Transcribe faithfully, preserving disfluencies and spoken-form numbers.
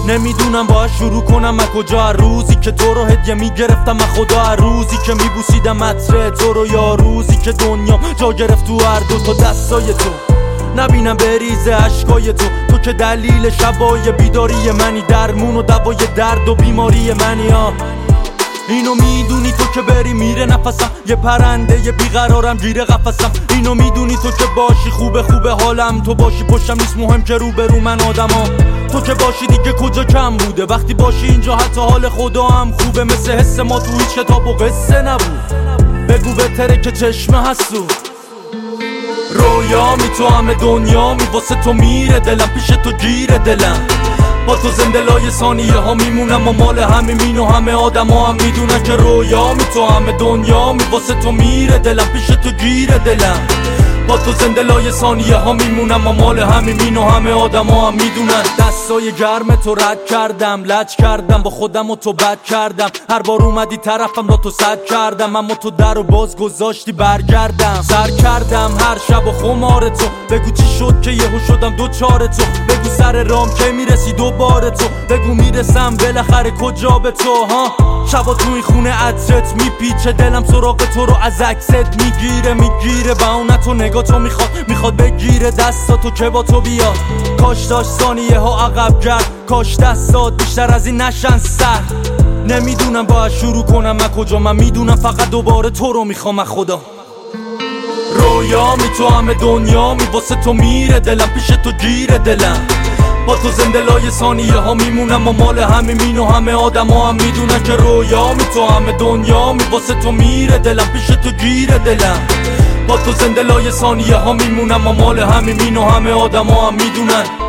نمیدونم باید شروع کنم از کجا، روزی که تو رو هدیه میگرفتم از خدا، روزی که میبوسیدم عطر تو رو، یا روزی که دنیا جا گرفت تو هر دو تا دستای تو، نبینم بریزه عشقای تو. تو که دلیل شبای بیداری منی، درمون و دوای درد و بیماری منی. ها اینو میدونی تو که بری میره نفسم، یه پرنده یه بیقرارم گیره قفسم. اینو میدونی تو که باشی خوبه خوبه حالم، تو باشی پشتم نیست مهم که رو برو من آدمم. تو که باشی دیگه کجا کم بوده، وقتی باشی اینجا حتی حال خدا هم خوبه. مثل حس ما تو هیچ کتاب و قصه نبود، بگو بهتره که چشمه حسود. رویا می تو همه دنیا می واسه تو میره دلم، پیش تو گیره دلم. با تو زنده لای ثانیه ها میمونم و مال همه مین و همه آدم ها هم میدونن که رویا می تو همه دنیا می واسه تو میره دلم، پیش تو گیره دلم. با تو زنده لای ثانیه ها میمونم و مال همه مین و همه آدم ها هم میدونن. دستای گرم تو رد کردم، لج کردم با خودم و تو بد کردم. هر بار اومدی طرفم را تو صد کردم، اما تو در و باز گذاشتی برگردم. سر کردم هر شب و خمار تو، بگو چی شد که یهو شدم دوچار تو. بگو سر رام که میرسی دوباره تو، بگو میرسم بالاخره کجا به تو. ها شبا تو این خونه عطرت میپیچه، دلم سراغ تو رو از عکست میگیره میگیره. بهونه تو نگاه تو میخواد میخواد بگیره دستاتو که با تو بیاد. کاش داشت ثانیه ها عقب گرد، کاش دستات بیشتر از این نشن سر. نمیدونم باید شروع کنم از کجا، من میدونم فقط دوباره تو رو میخوام از خدا. رویا می تو همه دنیا می واسه تو میره دلم، پیش تو گیره دلم. با تو زنده لای ثانیه ها میمونم و مال همه مین و همه آدم ها هم میدونن که رویا می تو همه دنیا می واسه تو میره دلم، پیش تو گیره دلم. با تو زنده لای ثانیه ها میمونم و مال همه مین و همه آدم ها هم میدونن.